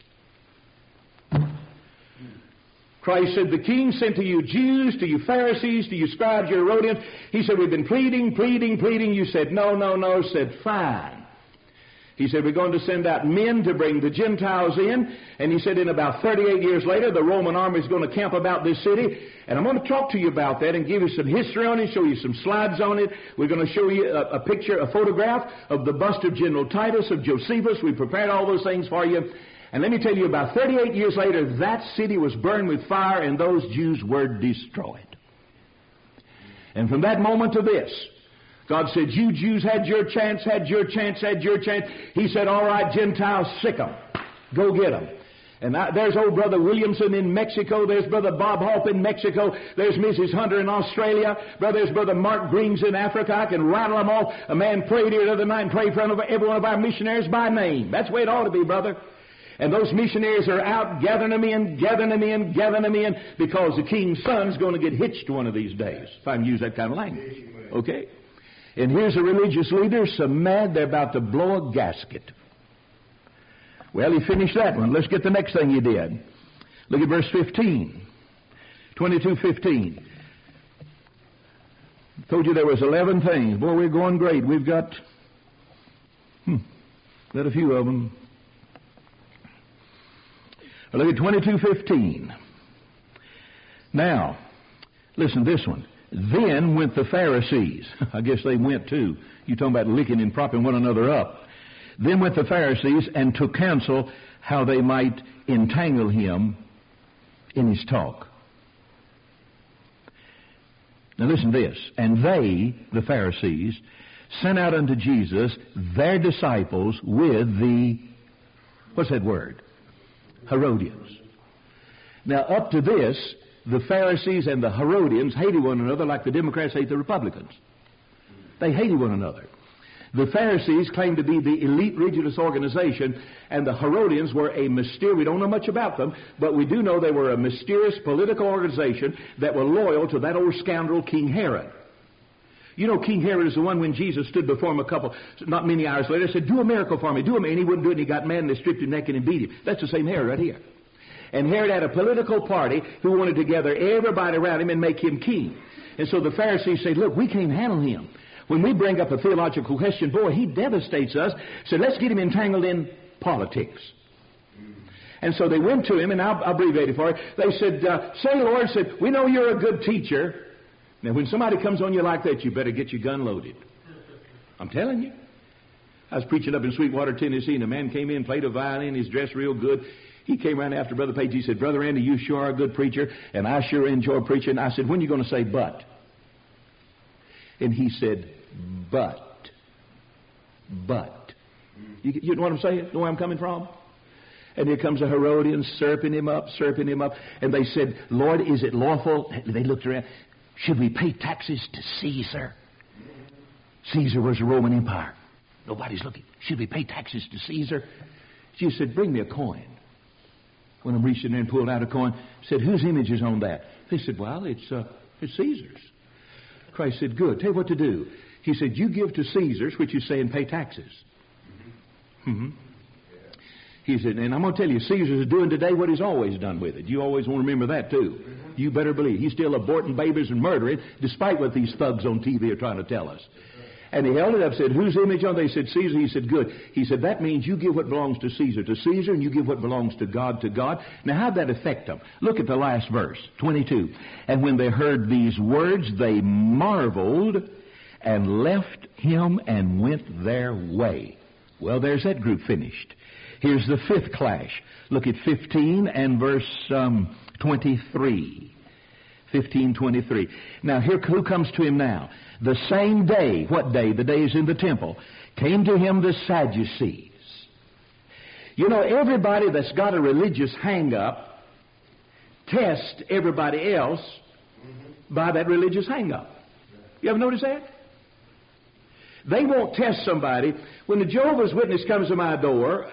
Christ said, "The king sent to you Jews, to you Pharisees, to you scribes, you Herodians." He said, "We've been pleading. You said, no. Said, fine." He said, "We're going to send out men to bring the Gentiles in." And he said, in about 38 years later, the Roman army is going to camp about this city. And I'm going to talk to you about that and give you some history on it, show you some slides on it. We're going to show you a picture, a photograph of the bust of General Titus, of Josephus. We prepared all those things for you. And let me tell you, about 38 years later, that city was burned with fire and those Jews were destroyed. And from that moment to this, God said, "You Jews had your chance. He said, "All right, Gentiles, sick 'em. Go get 'em." And there's old Brother Williamson in Mexico. There's Brother Bob Hope in Mexico. There's Mrs. Hunter in Australia. There's Brother Mark Greens in Africa. I can rattle them all. A man prayed here the other night and prayed for every one of our missionaries by name. That's the way it ought to be, brother. And those missionaries are out gathering them in, because the king's son's going to get hitched one of these days, if I can use that kind of language. Okay? And here's a religious leader so mad they're about to blow a gasket. Well, he finished that one. Let's get the next thing he did. Look at verse 15. 22:15. Told you there was 11 things. Boy, we're going great. We've got a few of them. Look at 22:15. Now, listen to this one. "Then went the Pharisees." I guess they went too. You're talking about licking and propping one another up. "Then went the Pharisees and took counsel how they might entangle him in his talk." Now listen to this. "And they," the Pharisees, "sent out unto Jesus their disciples with the," what's that word? Herodians. Now up to this, the Pharisees and the Herodians hated one another like the Democrats hate the Republicans. They hated one another. The Pharisees claimed to be the elite religious organization, and the Herodians were a mysterious, we don't know much about them, but we do know they were a mysterious political organization that were loyal to that old scoundrel King Herod. You know, King Herod is the one when Jesus stood before him not many hours later, said, "Do a miracle for me, do a miracle." And he wouldn't do it, and he got mad, and they stripped him naked and beat him. That's the same Herod right here. And Herod had a political party who wanted to gather everybody around him and make him king. And so the Pharisees said, look, we can't handle him. When we bring up a theological question, boy, he devastates us. So let's get him entangled in politics. And so they went to him, and I'll abbreviate it for you. They said, say, Lord, said, we know you're a good teacher. Now, when somebody comes on you like that, you better get your gun loaded. I'm telling you. I was preaching up in Sweetwater, Tennessee, and a man came in, played a violin, he's dressed real good. He came around after Brother Page. He said, Brother Andy, you sure are a good preacher, and I sure enjoy preaching. I said, when are you going to say but? And he said, but. You know what I'm saying? Know where I'm coming from? And here comes the Herodians, serping him up. And they said, Lord, is it lawful? They looked around. Should we pay taxes to Caesar? Caesar was the Roman Empire. Nobody's looking. Should we pay taxes to Caesar? She said, bring me a coin. When I'm reaching there and pulled out a coin, said, whose image is on that? They said, well, it's Caesar's. Christ said, good. Tell you what to do. He said, you give to Caesar's, which you say, and pay taxes. Mm-hmm. He said, and I'm going to tell you, Caesar is doing today what he's always done with it. You always want to remember that, too. You better believe. He's still aborting babies and murdering, despite what these thugs on TV are trying to tell us. And he held it up, said, whose image on? They said, Caesar. He said, good. He said, that means you give what belongs to Caesar, and you give what belongs to God, to God. Now, how'd that affect them? Look at the last verse, 22. And when they heard these words, they marveled and left him and went their way. Well, there's that group finished. Here's the fifth clash. Look at 15 and verse 23. 15:23. Now, here, who comes to him now? The same day. What day? The days in the temple. Came to him the Sadducees. You know, everybody that's got a religious hang-up tests everybody else by that religious hang-up. You ever notice that? They won't test somebody. When the Jehovah's Witness comes to my door,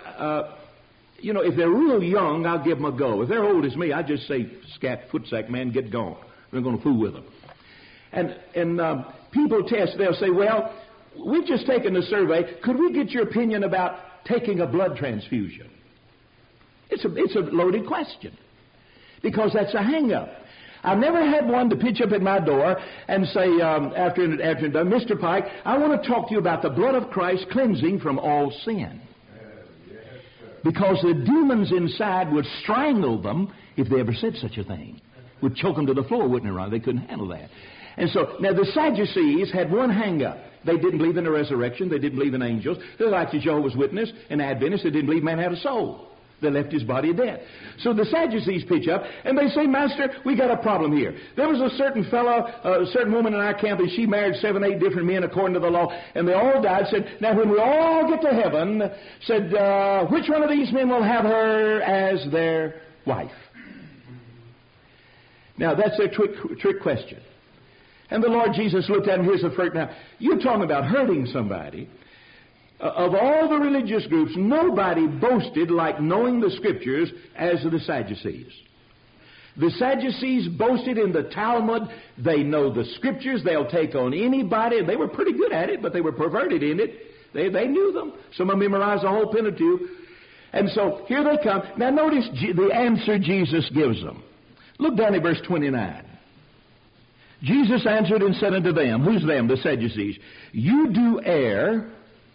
if they're real young, I'll give them a go. If they're old as me, I just say, scat, footsack, man, get gone. I'm going to fool with them. And people test. They'll say, well, we've just taken a survey. Could we get your opinion about taking a blood transfusion? It's a loaded question, because that's a hang-up. I've never had one to pitch up at my door and say, after done, Mr. Pike, I want to talk to you about the blood of Christ cleansing from all sin. Because the demons inside would strangle them if they ever said such a thing. Would choke them to the floor, wouldn't it, Ron? They couldn't handle that. And so, now the Sadducees had one hang-up. They didn't believe in the resurrection. They didn't believe in angels. They're like the Jehovah's Witness and Adventists. They didn't believe man had a soul. They left his body dead. So the Sadducees pitch up, and they say, Master, we got a problem here. There was a certain fellow, a certain woman in our camp, and she married 7, 8 different men according to the law, and they all died. Said, now when we all get to heaven, said, which one of these men will have her as their wife? Now, that's a trick question. And the Lord Jesus looked at him. Here's the first. Now, you're talking about hurting somebody. Of all the religious groups, nobody boasted like knowing the Scriptures as the Sadducees. The Sadducees boasted in the Talmud. They know the Scriptures. They'll take on anybody. They were pretty good at it, but they were perverted in it. They knew them. Some of them memorized the whole Pentateuch. And so here they come. Now notice the answer Jesus gives them. Look down at verse 29. Jesus answered and said unto them, who's them? The Sadducees. You do err,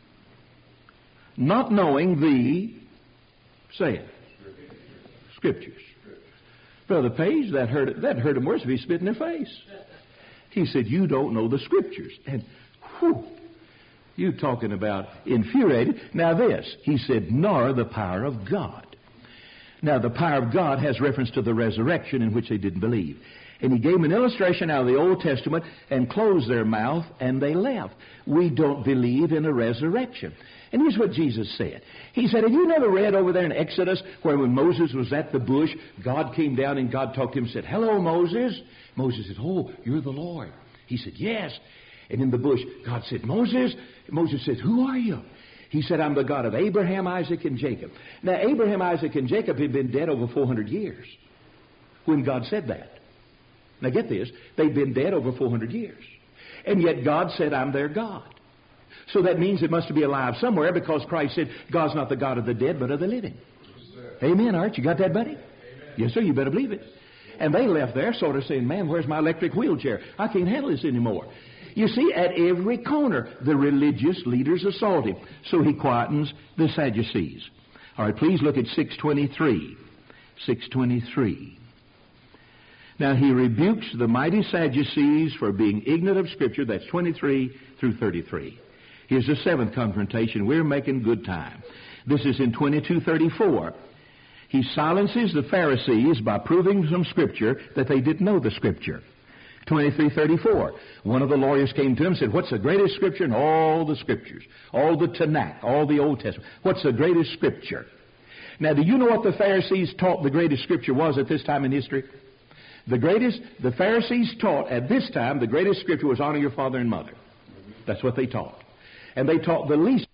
not knowing the, say it, Scriptures. Brother Page, that hurt him worse if he spit in their face. He said, you don't know the Scriptures. And, whew, you talking about infuriated. Now this, he said, nor the power of God. Now the power of God has reference to the resurrection, in which they didn't believe. And he gave them an illustration out of the Old Testament and closed their mouth, and they left. We don't believe in a resurrection. And here's what Jesus said. He said, have you never read over there in Exodus where when Moses was at the bush, God came down and God talked to him and said, hello, Moses. Moses said, oh, you're the Lord. He said, yes. And in the bush, God said, Moses. Moses said, who are you? He said, I'm the God of Abraham, Isaac, and Jacob. Now, Abraham, Isaac, and Jacob had been dead over 400 years when God said that. Now, get this. They'd been dead over 400 years. And yet God said, I'm their God. So that means it must be alive somewhere, because Christ said, God's not the God of the dead, but of the living. Amen, Art. You got that, buddy? Amen. Yes, sir, you better believe it. And they left there sort of saying, man, where's my electric wheelchair? I can't handle this anymore. You see, at every corner, the religious leaders assault him. So he quietens the Sadducees. All right, please look at 623. 623. Now, he rebukes the mighty Sadducees for being ignorant of Scripture. That's 23 through 33. Here's the seventh confrontation. We're making good time. This is in 22:34. He silences the Pharisees by proving from Scripture that they didn't know the Scripture. 23:34. One of the lawyers came to him and said, what's the greatest Scripture in all the Scriptures? All the Tanakh, all the Old Testament. What's the greatest Scripture? Now, do you know what the Pharisees taught the greatest Scripture was at this time in history? The Pharisees taught at this time the greatest Scripture was honor your father and mother. That's what they taught. And they taught the least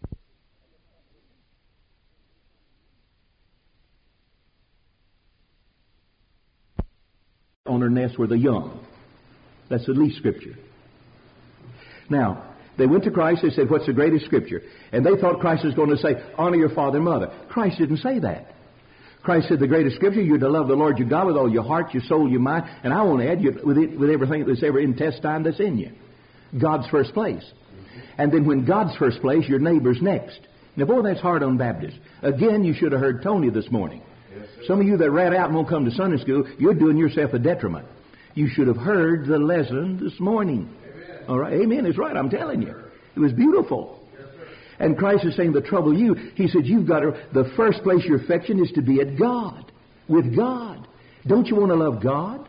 on her nest were the young. That's the least Scripture. Now, they went to Christ, they said, what's the greatest Scripture? And they thought Christ was going to say, honor your father and mother. Christ didn't say that. Christ said the greatest Scripture, you're to love the Lord your God with all your heart, your soul, your mind, and I want to add you with everything that's ever intestine that's in you. God's first place. And then when God's first place, your neighbor's next. Now, boy, that's hard on Baptists. Again, you should have heard Tony this morning. Some of you that rat out and won't come to Sunday school, you're doing yourself a detriment. You should have heard the lesson this morning. Amen. All right, amen. It's right, I'm telling you. It was beautiful. And Christ is saying, the trouble you, he said, you've got to, the first place your affection is to be at God, with God. Don't you want to love God?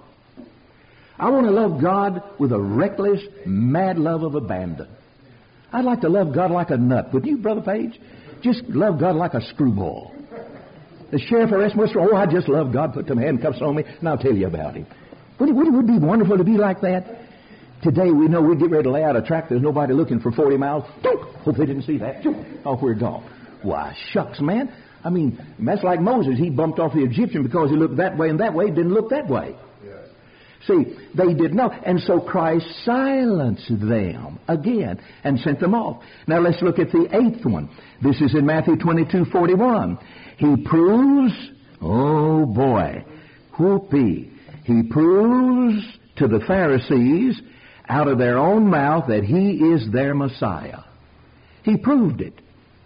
I want to love God with a reckless, mad love of abandon. I'd like to love God like a nut. Wouldn't you, Brother Page? Just love God like a screwball. The sheriff arrested me. Oh, I just love God. Put some handcuffs on me, and I'll tell you about him. Wouldn't it be wonderful to be like that? Today we know we get ready to lay out a track. There's nobody looking for 40 miles. Hope they didn't see that. Oh, we're gone. Why, shucks, man. I mean, that's like Moses. He bumped off the Egyptian because he looked that way and that way. Didn't look that way. Yes. See, they didn't know. And so Christ silenced them again and sent them off. Now let's look at the eighth one. This is in Matthew 22:41. He proves, oh boy, whoopee. He proves to the Pharisees out of their own mouth that he is their Messiah. He proved it.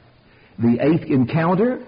The eighth encounter,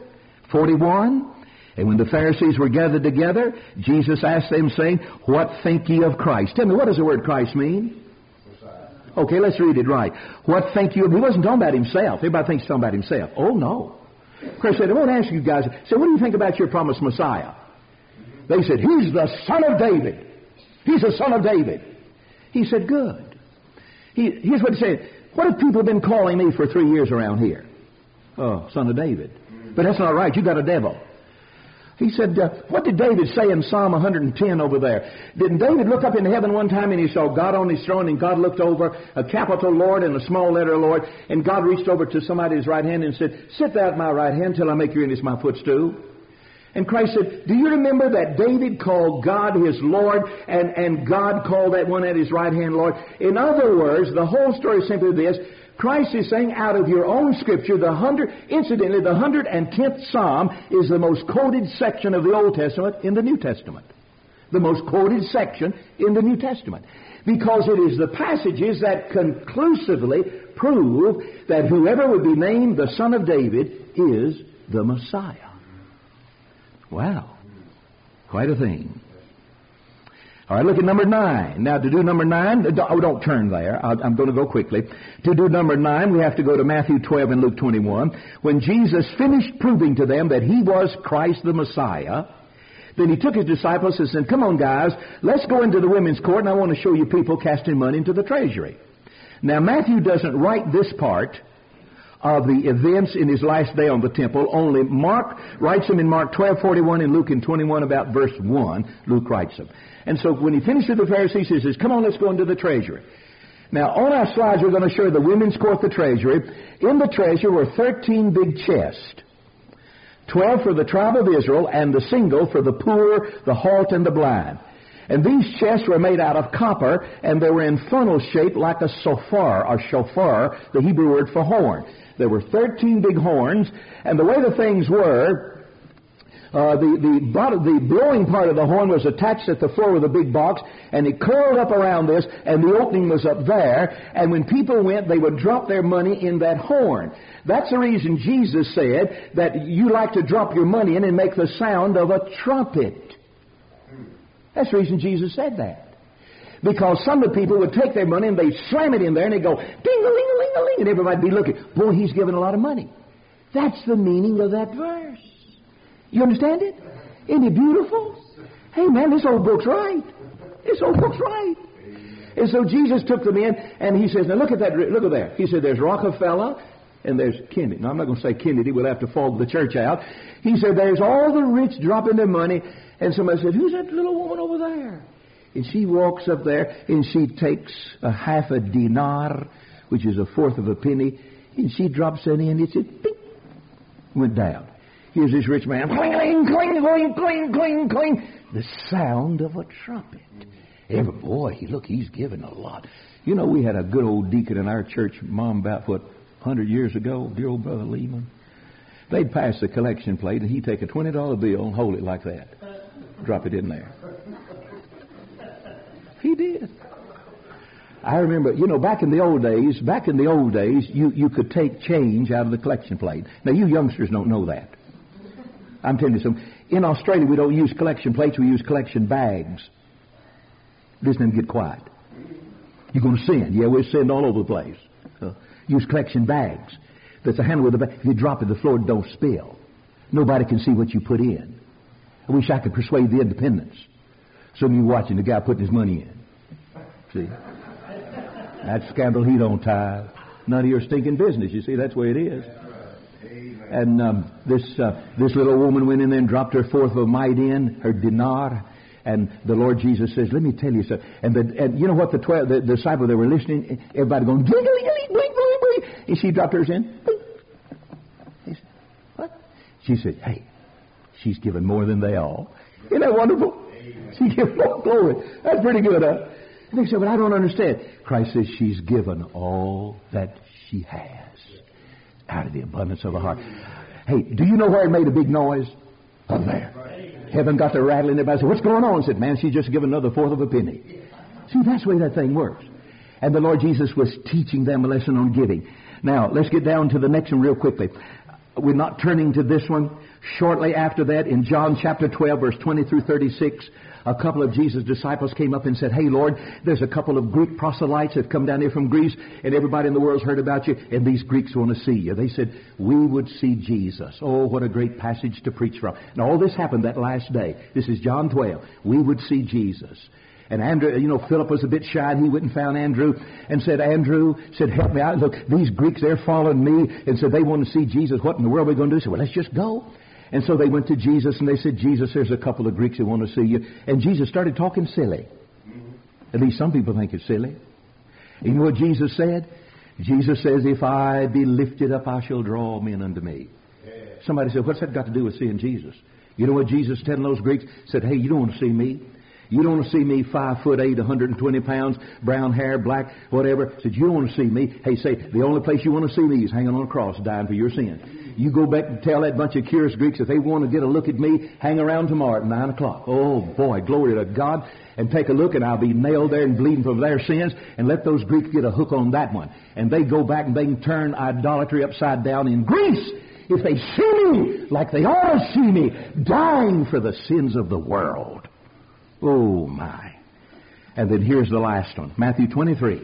41, and when the Pharisees were gathered together, Jesus asked them, saying, what think ye of Christ? Tell me, what does the word Christ mean? Messiah. Okay, let's read it right. What think you of? He wasn't talking about himself. Everybody thinks he's talking about himself. Oh, no. Christ said, I want to ask you guys, so what do you think about your promised Messiah? They said, he's the son of David. He's the son of David. He said, good. Here's what he said. What have people been calling me for 3 years around here? Oh, son of David. But that's not right. You got a devil. He said, what did David say in Psalm 110 over there? Didn't David look up into heaven one time and he saw God on his throne, and God looked over, a capital Lord and a small letter Lord, and God reached over to somebody at his right hand and said, sit thou at my right hand till I make your enemies my footstool? And Christ said, do you remember that David called God his Lord, and God called that one at his right hand Lord? In other words, the whole story is simply this. Christ is saying, out of your own Scripture, incidentally, the 110th Psalm is the most quoted section of the Old Testament in the New Testament. The most quoted section in the New Testament. Because it is the passages that conclusively prove that whoever would be named the Son of David is the Messiah. Wow. Quite a thing. All right, look at number 9. Now, to do number 9, don't turn there. I'm going to go quickly. To do number 9, we have to go to Matthew 12 and Luke 21. When Jesus finished proving to them that he was Christ the Messiah, then he took his disciples and said, come on, guys, let's go into the women's court, and I want to show you people casting money into the treasury. Now, Matthew doesn't write this part of the events in his last day on the temple. Only Mark writes them in Mark 12:41 and Luke in 21 about verse 1. Luke writes them. And so when he finished with the Pharisees, he says, come on, let's go into the treasury. Now, on our slides, we're going to show you the women's court, the treasury. In the treasury were 13 big chests. 12 for the tribe of Israel, and the single for the poor, the halt, and the blind. And these chests were made out of copper, and they were in funnel shape like a shofar, the Hebrew word for horn. There were 13 big horns, and the way the things were, The blowing part of the horn was attached at the floor of the big box, and it curled up around this, and the opening was up there, and when people went, they would drop their money in that horn. That's the reason Jesus said that you like to drop your money in and make the sound of a trumpet. That's the reason Jesus said that. Because some of the people would take their money and they'd slam it in there and they'd go, ding-a-ling-a-ling-a-ling, and everybody'd be looking. Boy, he's giving a lot of money. That's the meaning of that verse. You understand it? Isn't it beautiful? Hey, man, this old book's right. This old book's right. And so Jesus took them in and he says, now look at that, look at there. He said, there's Rockefeller and there's Kennedy. Now, I'm not going to say Kennedy. We'll have to fog the church out. He said, there's all the rich dropping their money. And somebody said, who's that little woman over there? And she walks up there and she takes a half a dinar, which is a fourth of a penny, and she drops it in. It said, ping, went down. Here's this rich man, cling, cling, cling, cling, cling, cling, cling. The sound of a trumpet. Boy, look, he's given a lot. You know, we had a good old deacon in our church, Mom, about, 100 years ago, dear old Brother Lehman. They'd pass the collection plate, and he'd take a $20 bill and hold it like that. Drop it in there. He did. I remember, back in the old days, you could take change out of the collection plate. Now, you youngsters don't know that. I'm telling you something. In Australia, we don't use collection plates, we use collection bags. Listen and get quiet. You're going to sin. Yeah, we'll sin all over the place. Use collection bags. That's a handle with a bag. If you drop it, the floor don't spill. Nobody can see what you put in. I wish I could persuade the independents. Some of you watching the guy putting his money in. See? That scandal he don't tie. None of your stinking business. You see, that's the way it is. And this little woman went in there and dropped her fourth of a mite in, her dinar. And the Lord Jesus says, let me tell you something. And you know what the disciples, they were listening, everybody going, blink, blink, blink, blink, blink. And she dropped hers in. Blink. He said, what? She said, hey, she's given more than they all. Isn't that wonderful? She gives more glory. That's pretty good, huh? And they said, but I don't understand. Christ says she's given all that she has out of the abundance of her heart. Hey, do you know where it made a big noise? Up there. Heaven got to rattling. Everybody said, what's going on? I said, man, she's just given another fourth of a penny. See, that's the way that thing works. And the Lord Jesus was teaching them a lesson on giving. Now, let's get down to the next one real quickly. We're not turning to this one. Shortly after that, in John chapter 12, verse 20 through 36, a couple of Jesus' disciples came up and said, hey, Lord, there's a couple of Greek proselytes that have come down here from Greece, and everybody in the world's heard about you, and these Greeks want to see you. They said, we would see Jesus. Oh, what a great passage to preach from. And all this happened that last day. This is John 12. We would see Jesus. And Andrew, Philip was a bit shy, and he went and found Andrew and said, Andrew, help me out. Look, these Greeks, they're following me, and said they want to see Jesus. What in the world are we going to do? He said, well, let's just go. And so they went to Jesus, and they said, Jesus, there's a couple of Greeks who want to see you. And Jesus started talking silly. At least some people think it's silly. And you know what Jesus said? Jesus says, if I be lifted up, I shall draw men unto me. Somebody said, what's that got to do with seeing Jesus? You know what Jesus telling those Greeks? Said, hey, you don't want to see me. You don't want to see me 5'8", 120 pounds, brown hair, black, whatever. Said, you don't want to see me. Hey, say, the only place you want to see me is hanging on a cross, dying for your sin. You go back and tell that bunch of curious Greeks if they want to get a look at me, hang around tomorrow at 9 o'clock. Oh, boy, glory to God. And take a look, and I'll be nailed there and bleeding for their sins. And let those Greeks get a hook on that one. And they go back and they can turn idolatry upside down in Greece if they see me like they ought to see me, dying for the sins of the world. Oh, my. And then here's the last one. Matthew 23.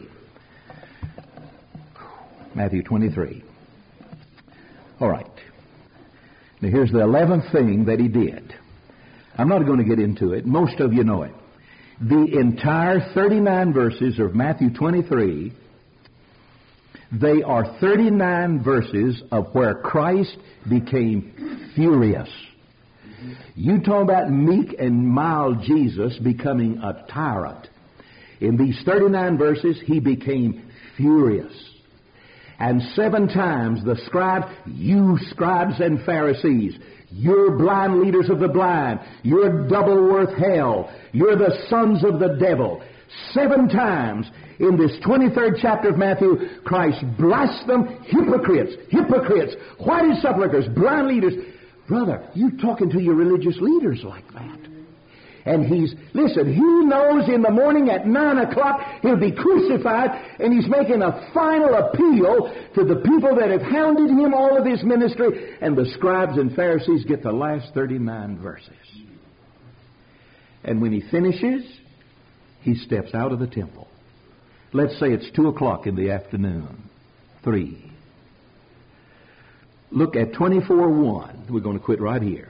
Matthew 23. All right. Now, here's the 11th thing that he did. I'm not going to get into it. Most of you know it. The entire 39 verses of Matthew 23, they are 39 verses of where Christ became furious. You talk about meek and mild Jesus becoming a tyrant. In these 39 verses, he became furious. And 7 times the scribes, you scribes and Pharisees, you're blind leaders of the blind, you're double worth hell, you're the sons of the devil. 7 times in this 23rd chapter of Matthew, Christ blessed them, hypocrites, hypocrites, whited sepulchres, blind leaders. Brother, you talking to your religious leaders like that. And listen, he knows in the morning at 9 o'clock he'll be crucified, and he's making a final appeal to the people that have hounded him all of his ministry, and the scribes and Pharisees get the last 39 verses. And when he finishes, he steps out of the temple. Let's say it's 2 o'clock in the afternoon. 3. Look at 24:1. We're going to quit right here.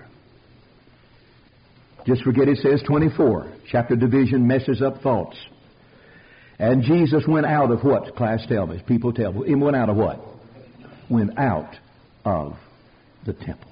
Just forget it says 24. Chapter division messes up thoughts. And Jesus went out of what? Class, tell me. People tell me. He went out of what? Went out of the temple.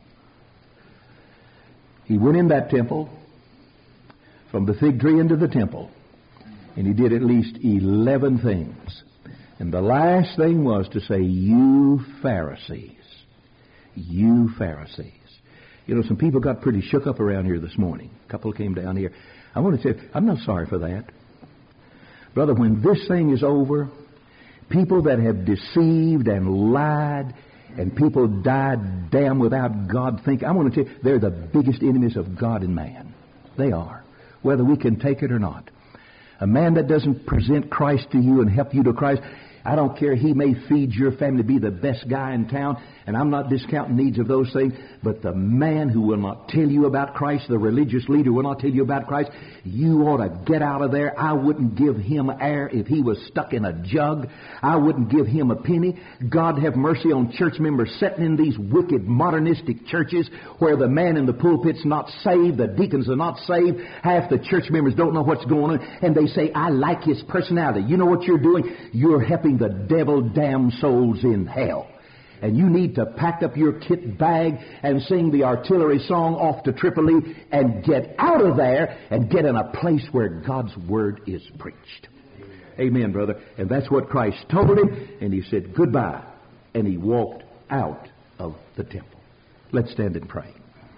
He went in that temple, from the fig tree into the temple, and he did at least 11 things. And the last thing was to say, you Pharisees. You Pharisees. You know, some people got pretty shook up around here this morning. A couple came down here. I want to say, I'm not sorry for that. Brother, when this thing is over, people that have deceived and lied, and people died damn without God thinking, I want to tell you, they're the biggest enemies of God and man. They are, whether we can take it or not. A man that doesn't present Christ to you and help you to Christ, I don't care, he may feed your family, be the best guy in town, and I'm not discounting needs of those things, but the man who will not tell you about Christ, the religious leader will not tell you about Christ, you ought to get out of there. I wouldn't give him air if he was stuck in a jug. I wouldn't give him a penny. God have mercy on church members sitting in these wicked modernistic churches where the man in the pulpit's not saved, the deacons are not saved, half the church members don't know what's going on, and they say, I like his personality. You know what you're doing? You're helping the devil damn souls in hell. And you need to pack up your kit bag and sing the artillery song off to Tripoli and get out of there and get in a place where God's word is preached. Amen, brother. And that's what Christ told him, and he said goodbye, and he walked out of the temple. Let's stand and pray.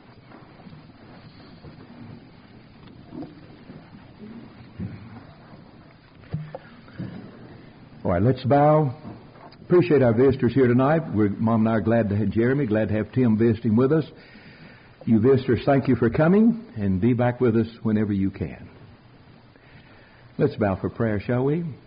All right, let's bow. Appreciate our visitors here tonight. Mom and I are glad to have Jeremy, glad to have Tim visiting with us. You visitors, thank you for coming, and be back with us whenever you can. Let's bow for prayer, shall we?